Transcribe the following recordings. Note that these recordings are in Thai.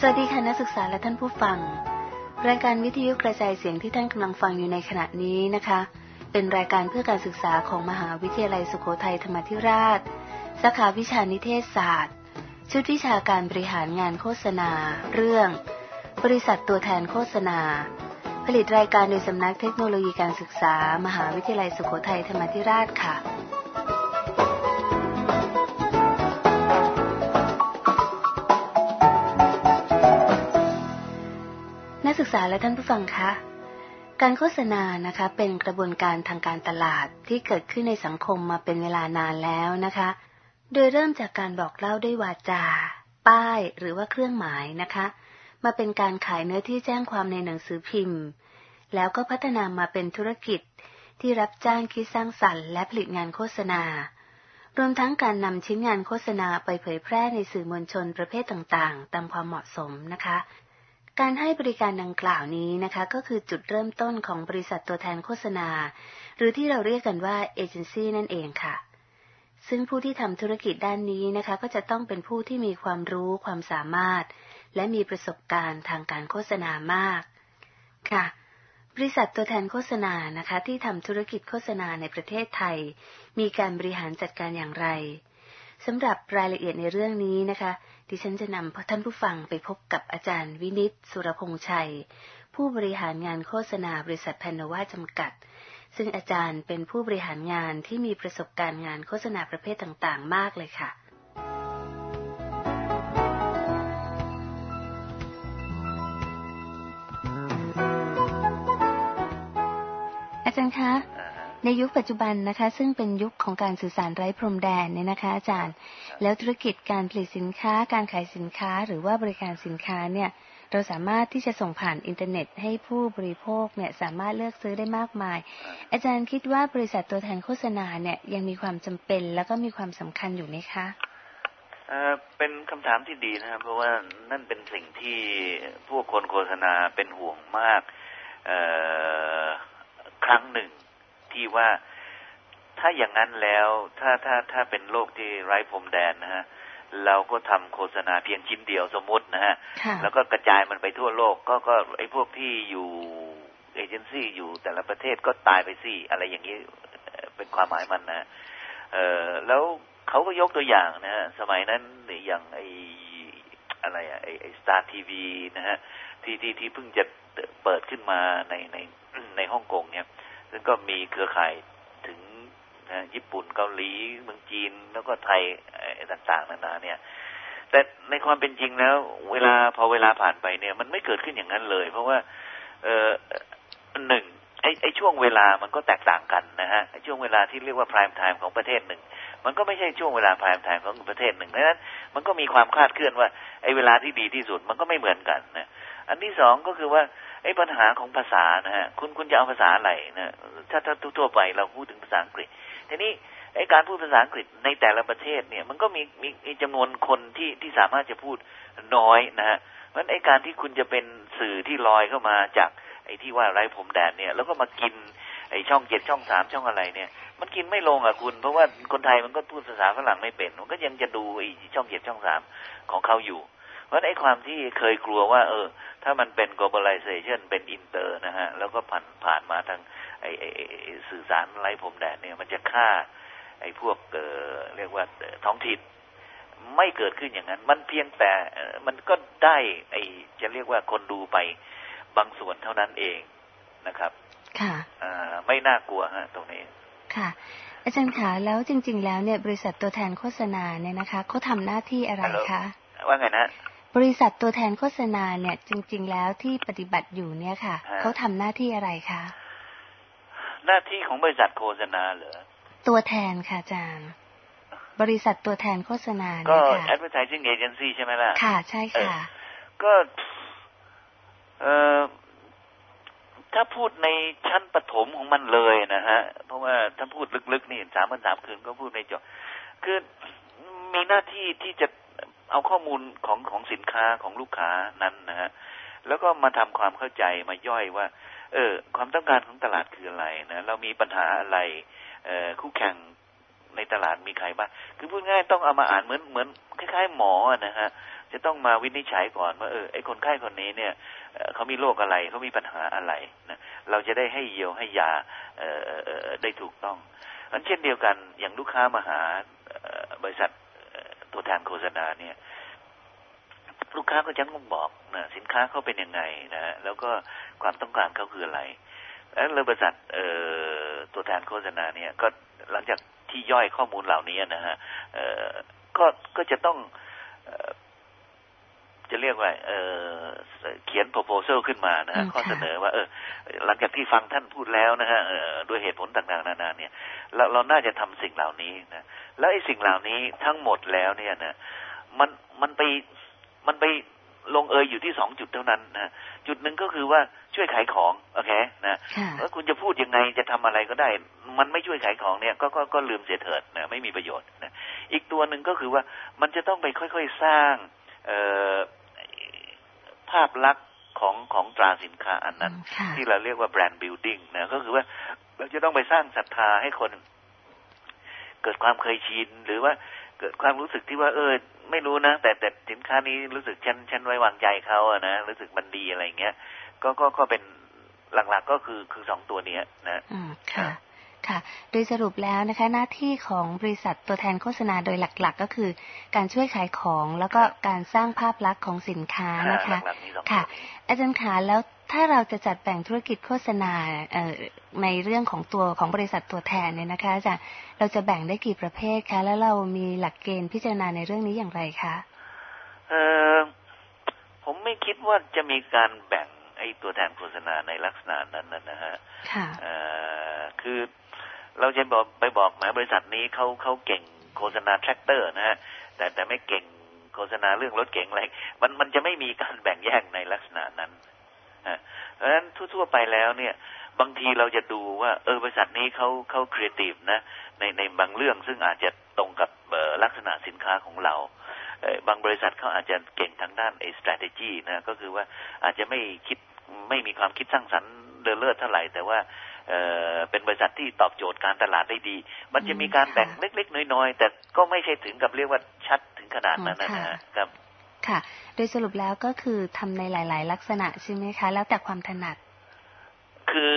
วัสดีค่ะนักศึกษาและท่านผู้ฟังรายการวิทยุกระจายเสียงที่ท่านกำลังฟังอยู่ในขณะนี้นะคะเป็นรายการเพื่อการศึกษาของมหาวิทยาลัยสุโขทัยธรรมาธิราชสาขาวิชานิเทศศาสตร์ชุดวิชาการบริหารงานโฆษณาเรื่องบริษัทตัวแทนโฆษณาผลิตรายการโดยสำนักเทคโนโลยีการศึกษามหาวิทยาลัยสุโขทัยธรรมาธิราชค่ะนักศึกษาและท่านผู้ฟังคะการโฆษณานะคะเป็นกระบวนการทางการตลาดที่เกิดขึ้นในสังคมมาเป็นเวลานานแล้วนะคะโดยเริ่มจากการบอกเล่าด้วยวาจาป้ายหรือว่าเครื่องหมายนะคะมาเป็นการขายเนื้อที่แจ้งความในหนังสือพิมพ์แล้วก็พัฒนามาเป็นธุรกิจที่รับจ้างคิดสร้างสรรค์และผลิตงานโฆษณารวมทั้งการนำชิ้นงานโฆษณาไปเผยแพร่ในสื่อมวลชนประเภทต่างๆตามความเหมาะสมนะคะการให้บริการดังกล่าวนี้นะคะก็คือจุดเริ่มต้นของบริษัทตัวแทนโฆษณาหรือที่เราเรียกกันว่าเอเจนซี่นั่นเองค่ะซึ่งผู้ที่ทำธุรกิจด้านนี้นะคะก็จะต้องเป็นผู้ที่มีความรู้ความสามารถและมีประสบการณ์ทางการโฆษณามากค่ะบริษัทตัวแทนโฆษณานะคะที่ทำธุรกิจโฆษณาในประเทศไทยมีการบริหารจัดการอย่างไรสำหรับรายละเอียดในเรื่องนี้นะคะดิฉันจะนำท่านผู้ฟังไปพบกับอาจารย์วินิต สุรพงษ์ชัยผู้บริหารงานโฆษณาบริษัทแพนโนวาจำกัดซึ่งอาจารย์เป็นผู้บริหารงานที่มีประสบการณ์งานโฆษณาประเภทต่างๆมากเลยค่ะอาจารย์คะในยุคปัจจุบันนะคะซึ่งเป็นยุคของการสื่อสารไร้พรมแดนเนี่ยนะคะอาจารย์แล้วธุรกิจการผลิตสินค้าการขายสินค้าหรือว่าบริการสินค้าเนี่ยเราสามารถที่จะส่งผ่านอินเทอร์เน็ตให้ผู้บริโภคเนี่ยสามารถเลือกซื้อได้มากมายอาจารย์คิดว่าบริษัทตัวแทนโฆษณาเนี่ยยังมีความจำเป็นแล้วก็มีความสำคัญอยู่ไหมคะเป็นคำถามที่ดีนะครับเพราะว่านั่นเป็นสิ่งที่พวกคนโฆษณาเป็นห่วงมากครั้งหนึ่งที่ว่าถ้าอย่างนั้นแล้วถ้าเป็นโลกที่ไร้พรมแดนนะฮะเราก็ทำโฆษณาเพียงชิ้นเดียวสมมตินะฮะแล้วก็กระจายมันไปทั่วโลกก็ไอ้พวกที่อยู่เอเจนซี่อยู่แต่ละประเทศก็ตายไปสิอะไรอย่างนี้เป็นความหมายมันนะแล้วเขาก็ยกตัวอย่างนะฮะสมัยนั้นอย่างไอ้อะไรอะไอ้ Star TV นะฮะที่เพิ่งจะเปิดขึ้นมาในฮ่องกงเนี่ยซึ่งก็มีเครือข่ายถึงนะญี่ปุ่นเกาหลีเมืองจีนแล้วก็ไทยต่างๆนานาเนี่ยแต่ในความเป็นจริงแล้วพอเวลาผ่านไปเนี่ยมันไม่เกิดขึ้นอย่างนั้นเลยเพราะว่าหนึ่งไอ้ช่วงเวลามันก็แตกต่างกันนะฮะช่วงเวลาที่เรียกว่า prime time ของประเทศหนึ่งมันก็ไม่ใช่ช่วงเวลา prime time ของประเทศหนึ่งเพราะฉะนั้นมันก็มีความคลาดเคลื่อนว่าไอ้เวลาที่ดีที่สุดมันก็ไม่เหมือนกันนะอันที่สองก็คือว่าไอ้ปัญหาของภาษานะฮะคุณจะเอาภาษาอะไรนะถ้าทั่วไปเราพูดถึงภาษาอังกฤษทีนี้ไอ้การพูดภาษาอังกฤษในแต่ละประเทศเนี่ยมันก็มีจำนวนคนที่สามารถจะพูดน้อยนะฮะเพราะฉะนั้นไอ้การที่คุณจะเป็นสื่อที่ลอยเข้ามาจากไอ้ที่ว่าไร้พรมแดนเนี่ยแล้วก็มากินไอ้ช่อง7ช่อง3ช่องอะไรเนี่ยมันกินไม่ลงอ่ะคุณเพราะว่าคนไทยมันก็พูดภาษาฝรั่งไม่เป็นมันก็ยังจะดูไอ้ช่อง7ช่อง3ของเขาอยู่เพราะไอ้ความที่เคยกลัวว่าถ้ามันเป็น globalization เป็นอินเตอร์นะฮะแล้วก็ผ่านมาทางไอ้สื่อสารไร้พรมแดนเนี่ยมันจะฆ่าไอ้พวกเรียกว่าท้องถิ่นไม่เกิดขึ้นอย่างนั้นมันเพียงแต่มันก็ได้ไอ้จะเรียกว่าคนดูไปบางส่วนเท่านั้นเองนะครับค่ะไม่น่ากลัวฮะตรงนี้ค่ะอาจารย์คะแล้วจริงๆแล้วเนี่ยบริษัทตัวแทนโฆษณาเนี่ยนะคะเขาทำหน้าที่อะไรคะว่าไงนะบริษัทตัวแทนโฆษณาเนี่ยจริงๆแล้วที่ปฏิบัติอยู่เนี่ยค่ะเขาทำหน้าที่อะไรคะหน้าที่ของบริษัทโฆษณาเหรอตัวแทนค่ะอาจารย์บริษัทตัวแทนโฆษณาก็ advertising agency ใช่ไหมล่ะค่ะใช่ค่ะก็ถ้าพูดในชั้นปฐมของมันเลยนะฮะเพราะว่าถ้าพูดลึกๆนี่3 คืนก็พูดไม่จบคือมีหน้าที่ที่จะเอาข้อมูลของสินค้าของลูกค้านั้นนะฮะแล้วก็มาทำความเข้าใจมาย่อยว่าความต้องการของตลาดคืออะไรนะเรามีปัญหาอะไรคู่แข่งในตลาดมีใครบ้างคือพูดง่ายต้องเอามาอ่านเหมือนคล้ายๆหมอนะฮะจะต้องมาวินิจฉัยก่อนว่าไอ้คนไข้คนนี้เนี่ยเขามีโรคอะไรเขามีปัญหาอะไรนะเราจะได้ให้เยียวให้ยาได้ถูกต้องอันเช่นเดียวกันอย่างลูกค้ามาหาบริษัทตัวแทนโฆษณาเนี่ยลูกค้าก็จะต้องบอกนะสินค้าเขาเป็นยังไงนะแล้วก็ความต้องการเขาคืออะไรแล้วบริษัทตัวแทนโฆษณาเนี่ยก็หลังจากที่ย่อยข้อมูลเหล่านี้นะฮะก็จะต้องจะเรียกว่าเขียน proposal ขึ้นมานะฮะข้อเสนอว่าหลังจากที่ฟังท่านพูดแล้วนะฮะด้วยเหตุผลต่างๆนานาเนี่ยเราน่าจะทำสิ่งเหล่านี้นะแล้วไอ้สิ่งเหล่านี้ทั้งหมดแล้วเนี่ยนะมันไปลงเอยอยู่ที่2 จุดเท่านั้นนะจุดหนึ่งก็คือว่าช่วยขายของโอเคนะแล้วคุณจะพูดยังไงจะทำอะไรก็ได้มันไม่ช่วยขายของเนี่ยก็ลืมเสียเถิดนะไม่มีประโยชน์นะอีกตัวหนึ่งก็คือว่ามันจะต้องไปค่อยๆสร้างภาพลักษณ์ของตราสินค้าอันนั้นที่เราเรียกว่าแบรนด์บิลดิ้งนะก็คือว่าเราจะต้องไปสร้างศรัทธาให้คนเกิดความเคยชินหรือว่าเกิดความรู้สึกที่ว่าไม่รู้นะแต่สินค้านี้รู้สึกฉันไว้วางใจเขาอะนะรู้สึกมันดีอะไรเงี้ยก็เป็นหลักๆก็คือ2 ตัวนี้นะค่ะค่ะโดยสรุปแล้วนะคะหน้าที่ของบริษัทตัวแทนโฆษณาโดยหลักๆก็คือการช่วยขายของแล้วก็การสร้างภาพลักษณ์ของสินค้านะคะค่ะอาจารย์ขาแล้วถ้าเราจะจัดแบ่งธุรกิจโฆษณาในเรื่องของตัวของบริษัทตัวแทนเนี่ยนะคะอาจารย์เราจะแบ่งได้กี่ประเภทคะแล้วเรามีหลักเกณฑ์พิจารณาในเรื่องนี้อย่างไรคะผมไม่คิดว่าจะมีการแบ่งไอ้ตัวแทนโฆษณาในลักษณะนั้นนะฮะคือเราจะบอกหมายบริษัทนี้เขาเก่งโฆษณาแทรคเตอร์นะฮะแต่ไม่เก่งโฆษณาเรื่องรถเก๋งอะไรมันจะไม่มีการแบ่งแยกในลักษณะนั้นเพราะฉะนั้นทั่วๆไปแล้วเนี่ยบางทีเราจะดูว่าบริษัทนี้เขาครีเอทีฟนะในบางเรื่องซึ่งอาจจะตรงกับลักษณะสินค้าของเราบางบริษัทเขาอาจจะเก่งทางด้านstrategy นะก็คือว่าอาจจะไม่มีความคิดสร้างสรรค์เลิศเท่าไหร่แต่ว่าเป็นบริษัทที่ตอบโจทย์การตลาดได้ดีมันจะมีการแบ่งเล็กๆน้อยๆแต่ก็ไม่ใช่ถึงกับเรียกว่าชัดถึงขนาดนั้นนะครับค่ะโดยสรุปแล้วก็คือทำในหลายๆลักษณะใช่ไหมคะแล้วแต่ความถนัดคือ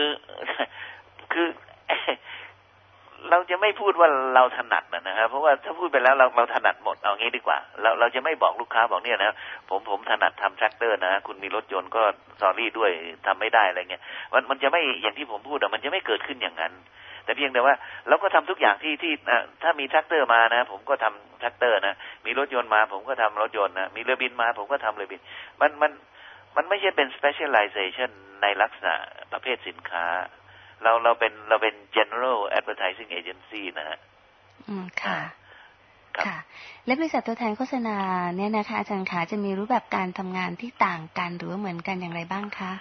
เราจะไม่พูดว่าเราถนัดนะครับเพราะว่าถ้าพูดไปแล้วเราถนัดหมดเอางี้ดีกว่าเราจะไม่บอกลูกค้าบอกเนี่ยนะผมถนัดทำแทรคเตอร์นะคุณมีรถยนต์ก็สอรี่ด้วยทำไม่ได้อะไรเงี้ยมันจะไม่อย่างที่ผมพูดมันจะไม่เกิดขึ้นอย่างนั้นแต่เพียงแต่ว่าเราก็ทำทุกอย่างที่ถ้ามีแทรคเตอร์มานะผมก็ทำแทรคเตอร์นะมีรถยนต์มาผมก็ทำรถยนต์นะมีเรือบินมาผมก็ทำเรือบินมันไม่ใช่เป็น specialization ในลักษณะประเภทสินค้าเราเป็น general advertising agency นะฮะค่ะค่ะและบริษัทตัวแทนโฆษณาเนี่ยนะคะอาจารย์ขาจะมีรูปแบบการทำงานที่ต่างกันหรือว่าเหมือนกันอย่างไรบ้างคะ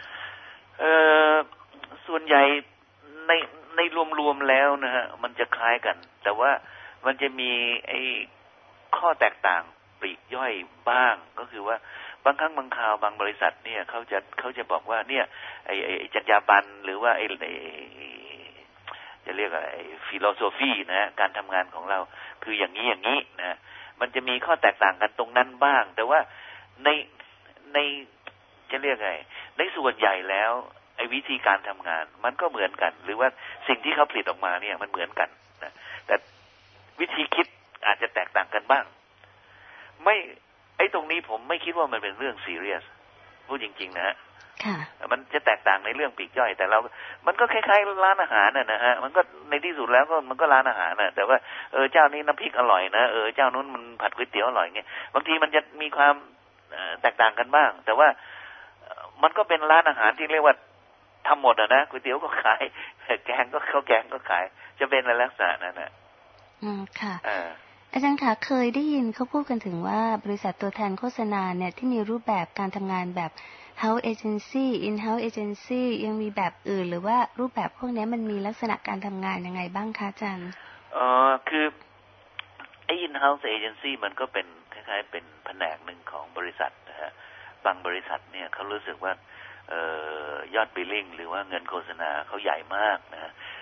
ส่วนใหญ่ในรวมๆแล้วนะฮะมันจะคล้ายกันแต่ว่ามันจะมีไอ้ข้อแตกต่างปลีกย่อยบ้างก็คือว่าบางครั้งบางคราวบางบริษัทเนี่ยเขาจะบอกว่าเนี่ยไอ้จรรยาบรรณหรือว่าไอ้จะเรียกอะไรฟิโลโซฟีนะการทำงานของเราคืออย่างนี้นะมันจะมีข้อแตกต่างกันตรงนั้นบ้างแต่ว่าในจะเรียกไงในส่วนใหญ่แล้วไอ้วิธีการทำงานมันก็เหมือนกันหรือว่าสิ่งที่เขาผลิตออกมาเนี่ยมันเหมือนกันนะแต่วิธีคิดอาจจะแตกต่างกันบ้างไม่ไอ้ตรงนี้ผมไม่คิดว่ามันเป็นเรื่องซีเรียสพูดจริงๆนะฮะมันจะแตกต่างในเรื่องปลีกย่อยแต่มันก็คล้ายๆร้านอาหารนะฮะมันก็ในที่สุดแล้วก็มันก็ร้านอาหารนะแต่ว่าเจ้านี้น้ำพริกอร่อยนะเจ้านู้นมันผัดก๋วยเตี๋ยวอร่อยเงี้ยบางทีมันจะมีความแตกต่างกันบ้างแต่ว่ามันก็เป็นร้านอาหารที่เรียกว่าทำหมดนะก๋วยเตี๋ยวก็ขายแกงก็ข้าวแกงก็ขายจะเป็นอะไรลักษณะนั้นนะค่ะอาจารย์คะเคยได้ยินเขาพูดกันถึงว่าบริษัทตัวแทนโฆษณาเนี่ยที่มีรูปแบบการทำงานแบบ house agency in-house agency ยังมีแบบอื่นหรือว่ารูปแบบพวกนี้มันมีลักษณะการทำงานยังไงบ้างคะอาจารย์คือไอ้ in-house agency มันก็เป็นคล้ายๆเป็นแผนกหนึ่งของบริษัทนะฮะบางบริษัทเนี่ยเขารู้สึกว่ายอดบิลลิ่งหรือว่าเงินโฆษณาเขาใหญ่มากนะ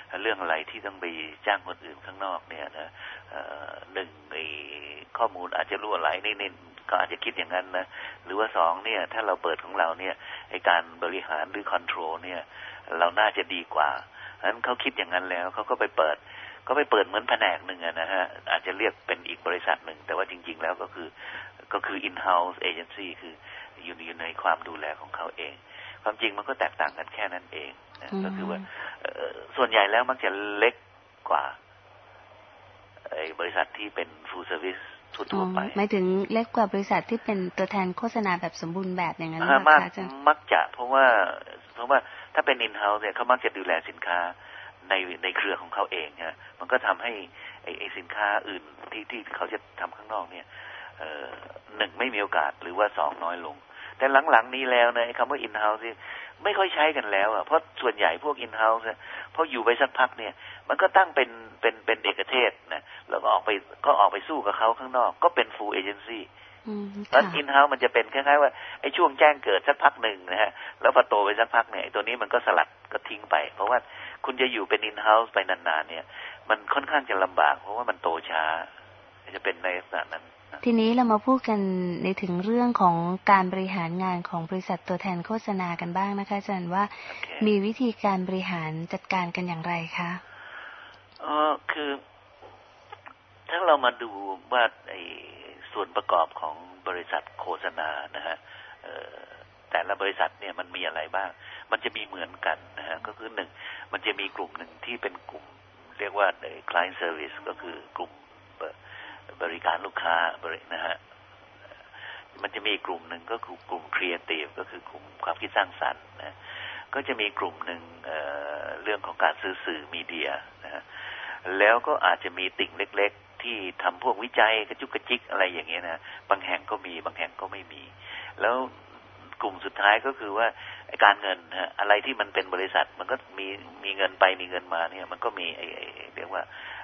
เรื่องอะไรที่ต้องไปจ้างคนอื่นข้างนอกเนี่ยนะหนึ่งข้อมูลอาจจะรั่วไหลนี่ก็อาจจะคิดอย่างนั้นนะหรือว่าสองเนี่ยถ้าเราเปิดของเราเนี่ยไอ้การบริหารหรือคอนโทรลเนี่ยเราน่าจะดีกว่าฉะนั้นเขาคิดอย่างนั้นแล้วเขาก็ไปเปิดเหมือนแผนกหนึ่งนะฮะอาจจะเรียกเป็นอีกบริษัทหนึ่งแต่ว่าจริงๆแล้วก็คือ in-house agency คืออยู่ในความดูแลของเขาเองความจริงมันก็แตกต่างกันแค่นั้นเองนะก็คือว่าส่วนใหญ่แล้วมักจะเล็กกว่าบริษัทที่เป็น full service ทั่วไปหมายถึงเล็กกว่าบริษัทที่เป็นตัวแทนโฆษณาแบบสมบูรณ์แบบอย่างนั้นหรือเปล่าคะอาจารย์มักจะเพราะว่าถ้าเป็น in-house เนี่ยเขามักจะดูแลสินค้าในเครือของเขาเองฮะมันก็ทำให้ไอ้สินค้าอื่นที่เขาจะทำข้างนอกเนี่ยหนึ่งไม่มีโอกาสหรือว่าสองน้อยลงแต่หลังๆนี้แล้วนะคำว่า in-house นี่ไม่ค่อยใช้กันแล้วอ่ะเพราะส่วนใหญ่พวก in-house เนี่ยพออยู่ไปสักพักเนี่ยมันก็ตั้งเป็นเอกเทศนะแล้วก็ออกไปสู้กับเขาข้างนอกก็เป็น full agency แล้ว in-house มันจะเป็นคล้ายๆว่าไอ้ช่วงแจ้งเกิดสักพักหนึ่งนะฮะแล้วพอโตไปสักพักเนี่ยตัวนี้มันก็สลัดก็ทิ้งไปเพราะว่าคุณจะอยู่เป็น in-house ไปนานๆเนี่ยมันค่อนข้างจะลำบากเพราะว่ามันโตช้าจะเป็นในลักษณะนั้นทีนี้เรามาพูดกันในถึงเรื่องของการบริหารงานของบริษัทตัวแทนโฆษณากันบ้างนะคะอาจารย์ว่ามีวิธีการบริหารจัดการกันอย่างไรคะคือถ้าเรามาดูว่าส่วนประกอบของบริษัทโฆษณานะฮะแต่ละบริษัทเนี่ยมันมีอะไรบ้างมันจะมีเหมือนกันนะฮะก็คือหนึ่งมันจะมีกลุ่มหนึ่งที่เป็นกลุ่มเรียกว่า client service ก็คือกลุ่มบริการลูกค้านะฮะมันจะมีกลุ่มหนึ่งก็คือกลุ่ม creative ก็คือกลุ่มความคิดสร้างสรรค์นะก็จะมีกลุ่มหนึ่งเรื่องของการซื้อสื่อมีเดียนะฮะแล้วก็อาจจะมีติ่งเล็กๆที่ทำพวกวิจัยกระจุกกระจิกอะไรอย่างเงี้ยนะบางแห่งก็มีบางแห่งก็ไม่มีแล้วกลุ่มสุดท้ายก็คือว่าการเงินฮะอะไรที่มันเป็นบริษัทมันก็มีเงินไปมีเงินมาเนี่ยมันก็มีเรียกว่า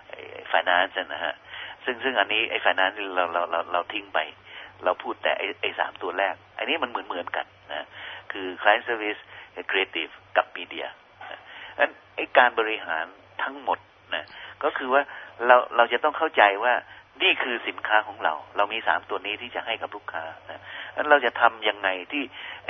finance นะฮะซึ่งอันนี้finance เราทิ้งไปเราพูดแต่3ตัวแรกอันนี้มันเหมือนกันนะคือ client service creative กับ media งั้นการบริหารทั้งหมดนะก็คือว่าเราจะต้องเข้าใจว่านี่คือสินค้าของเรามี3ตัวนี้ที่จะให้กับลูกค้านะงั้นเราจะทำยังไงที่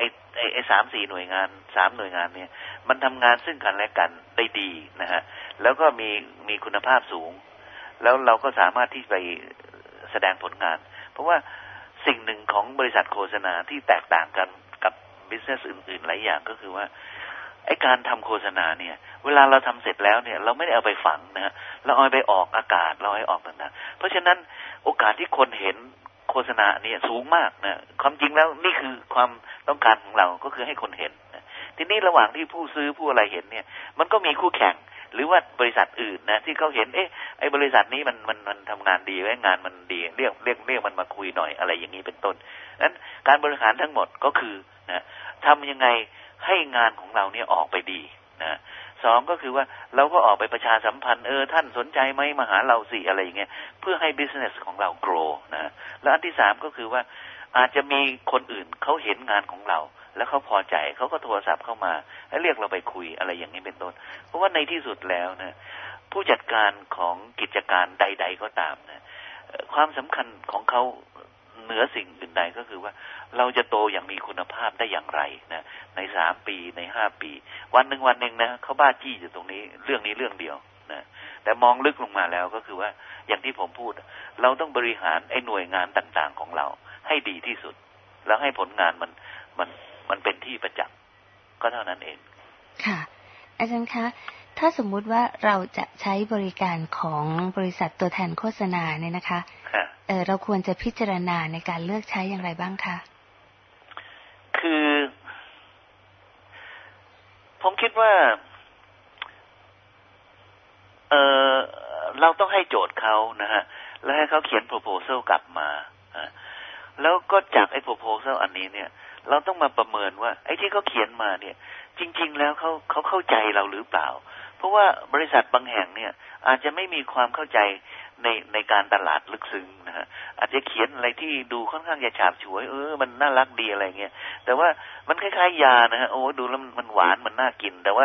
3-4 หน่วยงาน3หน่วยงานเนี่ยมันทำงานซึ่งกันและกันได้ดีนะฮะแล้วก็มีคุณภาพสูงแล้วเราก็สามารถที่ไปแสดงผลงานเพราะว่าสิ่งหนึ่งของบริษัทโฆษณาที่แตกต่างกันกับบิสเนสอื่นๆหลายอย่างก็คือว่าการทำโฆษณาเนี่ยเวลาเราทำเสร็จแล้วเนี่ยเราไม่ได้เอาไปฝังนะฮะเราเอาไปออกอากาศเราให้ออกต่างๆเพราะฉะนั้นโอกาสที่คนเห็นโฆษณาเนี่ยสูงมากนะความจริงแล้วนี่คือความต้องการของเราก็คือให้คนเห็นนะทีนี้ระหว่างที่ผู้ซื้อผู้อะไรเห็นเนี่ยมันก็มีคู่แข่งหรือว่าบริษัทอื่นนะที่เขาเห็นไอ้บริษัทนี้มันทำงานดีไว้งานมันดีเรียกมันมาคุยหน่อยอะไรอย่างนี้เป็นต้นนั้นการบริหารทั้งหมดก็คือนะทำยังไงให้งานของเราเนี่ยออกไปดีนะสองก็คือว่าเราก็ออกไปประชาสัมพันธ์ท่านสนใจไหมมาหาเราสิอะไรอย่างเงี้ยเพื่อให้ business ของเรา grow นะแล้วอันที่สามก็คือว่าอาจจะมีคนอื่นเขาเห็นงานของเราแล้วเขาพอใจเขาก็โทรศัพท์เข้ามาแล้วเรียกเราไปคุยอะไรอย่างนี้เป็นต้นเพราะว่าในที่สุดแล้วนะผู้จัดการของกิจการใดๆก็ตามนะความสำคัญของเขาเหนือสิ่งอื่นใดก็คือว่าเราจะโตอย่างมีคุณภาพได้อย่างไรนะใน3 ปีใน5 ปีวันหนึ่งนะเขาบ้าจี้อยู่ตรงนี้เรื่องนี้เรื่องเดียวนะแต่มองลึกลงมาแล้วก็คือว่าอย่างที่ผมพูดเราต้องบริหารหน่วยงานต่างๆของเราให้ดีที่สุดแล้วให้ผลงานมันเป็นที่ประจักษ์ก็เท่านั้นเองค่ะอาจารย์คะถ้าสมมุติว่าเราจะใช้บริการของบริษัทตัวแทนโฆษณาเนี่ยนะคะเราควรจะพิจารณาในการเลือกใช้อย่างไรบ้างคะคือผมคิดว่าเราต้องให้โจทย์เขานะฮะแล้วให้เขาเขียน proposal กลับมาแล้วก็จากproposal อันนี้เนี่ยเราต้องมาประเมินว่าที่เขาเขียนมาเนี่ยจริงๆแล้วเขาเข้าใจเราหรือเปล่าเพราะว่าบริษัทบางแห่งเนี่ยอาจจะไม่มีความเข้าใจในการตลาดลึกซึ้งนะฮะอาจจะเขียนอะไรที่ดูค่อนข้างจะฉาบฉวยมันน่ารักดีอะไรเงี้ยแต่ว่ามันคล้ายๆยานะฮะโอ้ดูแล้วมันหวานมันน่ากินแต่ว่า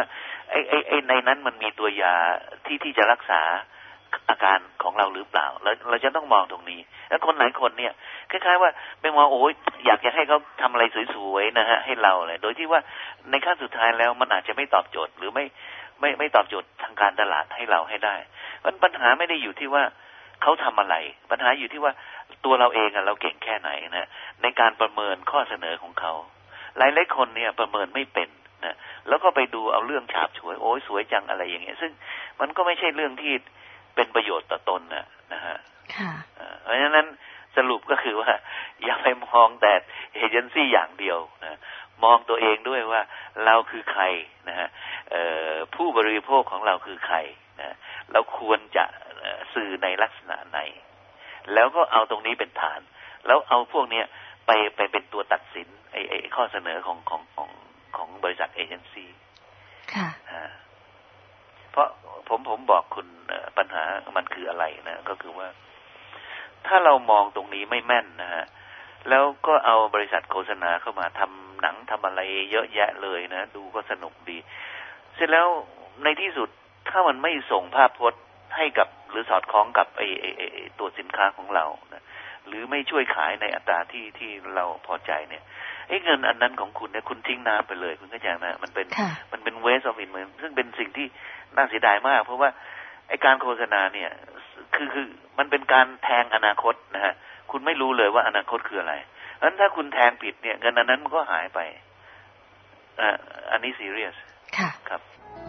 ไอ้ในนั้นมันมีตัวยาที่จะรักษาอาการของเราหรือเปล่าเราจะต้องมองตรงนี้แล้วคนหลายคนเนี่ยคล้ายๆว่าไปมองโอ้ยอยากจะให้เขาทำอะไรสวยๆนะฮะให้เราเลยโดยที่ว่าในขั้นสุดท้ายแล้วมันอาจจะไม่ตอบโจทย์หรือไม่ตอบโจทย์ทางการตลาดให้เราให้ได้ปัญหาไม่ได้อยู่ที่ว่าเขาทำอะไรปัญหาอยู่ที่ว่าตัวเราเองเราเก่งแค่ไหนนะในการประเมินข้อเสนอของเขาหลายคนเนี่ยประเมินไม่เป็นนะแล้วก็ไปดูเอาเรื่องฉาบฉวยโอ้ยสวยจังอะไรอย่างเงี้ยซึ่งมันก็ไม่ใช่เรื่องที่เป็นประโยชน์ต่อตนนะฮะเพราะฉะนั้นสรุปก็คือว่าอย่าไปมองแต่เอเจนซี่อย่างเดียวนะมองตัวเองด้วยว่าเราคือใครนะฮะผู้บริโภคของเราคือใครนะเราควรจะสื่อในลักษณะไหนแล้วก็เอาตรงนี้เป็นฐานแล้วเอาพวกเนี้ยไปเป็นตัวตัดสินไอ้ข้อเสนอของบริษัทเอเจนซี่ค่ะเพราะผมบอกคุณปัญหามันคืออะไรนะก็คือว่าถ้าเรามองตรงนี้ไม่แม่นนะฮะแล้วก็เอาบริษัทโฆษณาเข้ามาทำหนังทำอะไรเยอะแยะเลยนะดูก็สนุกดีเสร็จแล้วในที่สุดถ้ามันไม่ส่งภาพพจน์ให้กับหรือสอดคล้องกับไอ้ตัวสินค้าของเรานะหรือไม่ช่วยขายในอัตราที่เราพอใจเนี่ยเงินอันนั้นของคุณเนี่ยคุณทิ้งน้ำไปเลยคุณเข้าใจไหมมันเป็น waste of investment ซึ่งเป็นสิ่งที่น่าเสียดายมากเพราะว่าไอ้การโฆษณาเนี่ยคือมันเป็นการแทงอนาคตนะฮะคุณไม่รู้เลยว่าอนาคตคืออะไรงั้นถ้าคุณแทงผิดเนี่ยเงินอันนั้นมันก็หายไปอันนี้ซีเรียสค่ะครับ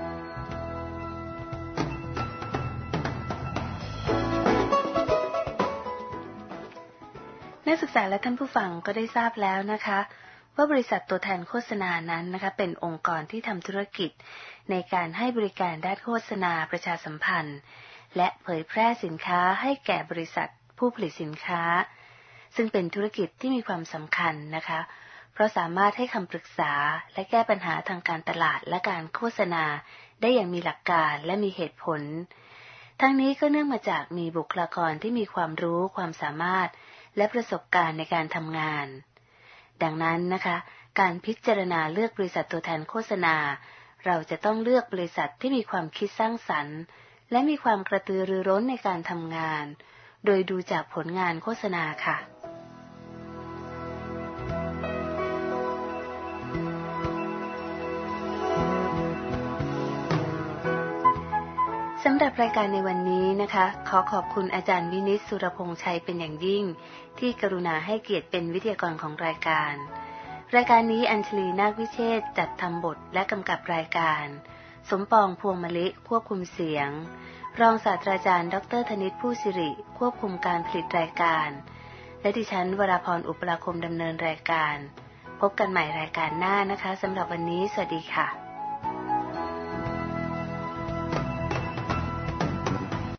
นักศึกษาและท่านผู้ฟังก็ได้ทราบแล้วนะคะว่าบริษัทตัวแทนโฆษณานั้นนะคะเป็นองค์กรที่ทำธุรกิจในการให้บริการด้านโฆษณาประชาสัมพันธ์และเผยแพร่สินค้าให้แก่บริษัทผู้ผลิตสินค้าซึ่งเป็นธุรกิจที่มีความสำคัญนะคะเพราะสามารถให้คำปรึกษาและแก้ปัญหาทางการตลาดและการโฆษณาได้อย่างมีหลักการและมีเหตุผลทั้งนี้ก็เนื่องมาจากมีบุคลากรที่มีความรู้ความสามารถและประสบการณ์ในการทำงานดังนั้นนะคะการพิจารณาเลือกบริษัทตัวแทนโฆษณาเราจะต้องเลือกบริษัทที่มีความคิดสร้างสรรค์และมีความกระตือรือร้นในการทำงานโดยดูจากผลงานโฆษณาค่ะสำหรับรายการในวันนี้นะคะขอขอบคุณอาจารย์วินิต สุรพงษ์ชัยเป็นอย่างยิ่งที่กรุณาให้เกียรติเป็นวิทยากรของรายการนี้อัญชลีนาควิเชษฐ์จัดทำบทและกำกับรายการสมปองพวงมะลิควบคุมเสียงรองศาสตราจารย์ดร.ธนิตผู้สิริควบคุมการผลิตรายการและดิฉันวราพรอุปราคมดำเนินรายการพบกันใหม่รายการหน้านะคะสำหรับวันนี้สวัสดีค่ะ